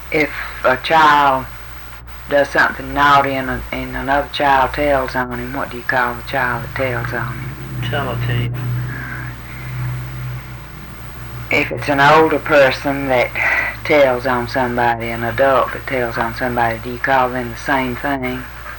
If a child does something naughty and another child tells on him, what do you call the child that tells on him? Telltale. If it's an older person that tells on somebody, an adult that tells on somebody, do you call them the same thing?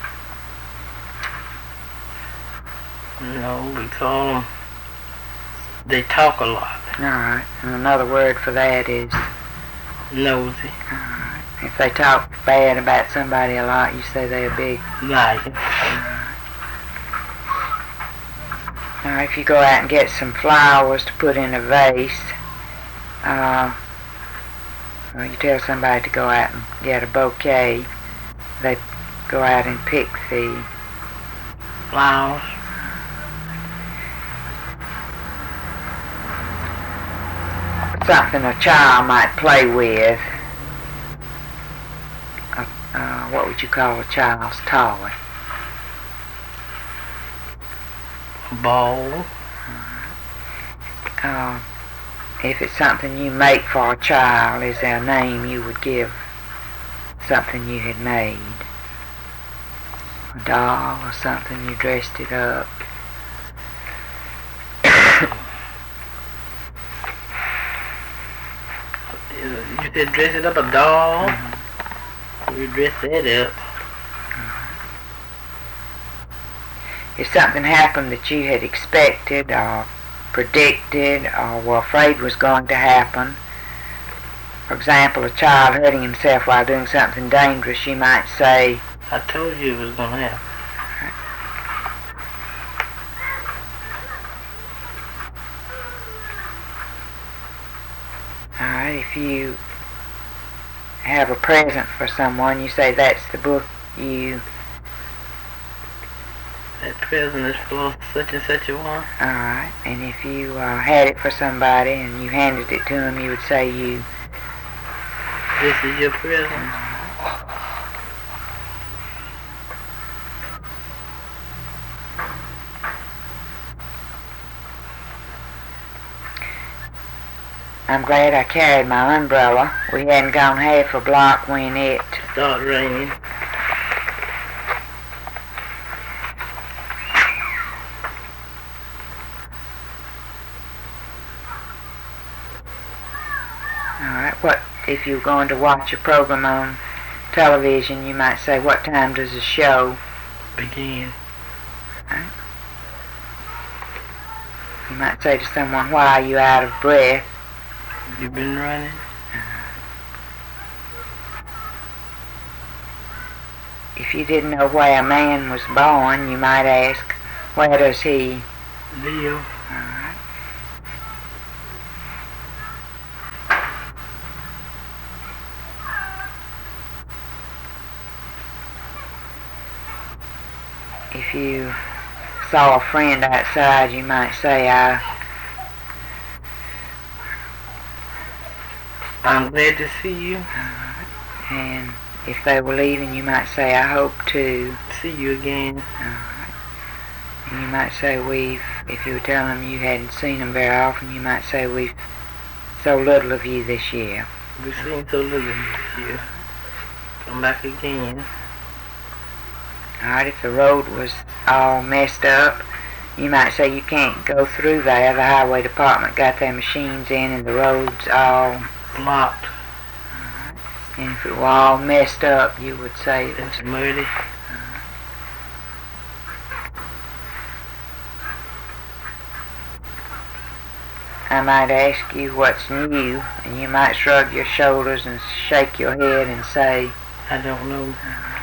No, we call them, they talk a lot. Alright, and another word for that is? Nosy. Alright, if they talk bad about somebody a lot, you say they're a big liar. Alright, if you go out and get some flowers to put in a vase, or you tell somebody to go out and get a bouquet, they go out and pick the flowers. Something a child might play with. What would you call a child's toy? A ball. If it's something you make for a child, is there a name you would give something you had made? A doll or something, you dressed it up? You said dress it up, a doll? Mm-hmm. We dress that up. If something happened that you had expected or predicted or were afraid was going to happen, for example, a child hurting himself while doing something dangerous, you might say, I told you it was going to happen. Alright, if you have a present for someone, you say that's the book you... That present is for such and such a one. Alright, and if you had it for somebody and you handed it to them, you would say you... This is your present. I'm glad I carried my umbrella. We hadn't gone half a block when it started raining. Alright, what if you're going to watch a program on television, you might say, what time does the show begin? Right. You might say to someone, why are you out of breath? You've been running? If you didn't know where a man was born, you might ask, where does he live? Alright. If you saw a friend outside, you might say, I'm glad to see you. And if they were leaving, you might say, I hope to see you again. And you might say, if you were telling them you hadn't seen them very often, you might say, we've so little of you this year. We've seen so little of you this year. Come back again. Alright, if the road was all messed up, you might say you can't go through there. The highway department got their machines in and the road's all blocked. Alright. And if it were all messed up, you would say it's muddy. I might ask you what's new, and you might shrug your shoulders and shake your head and say, I don't know.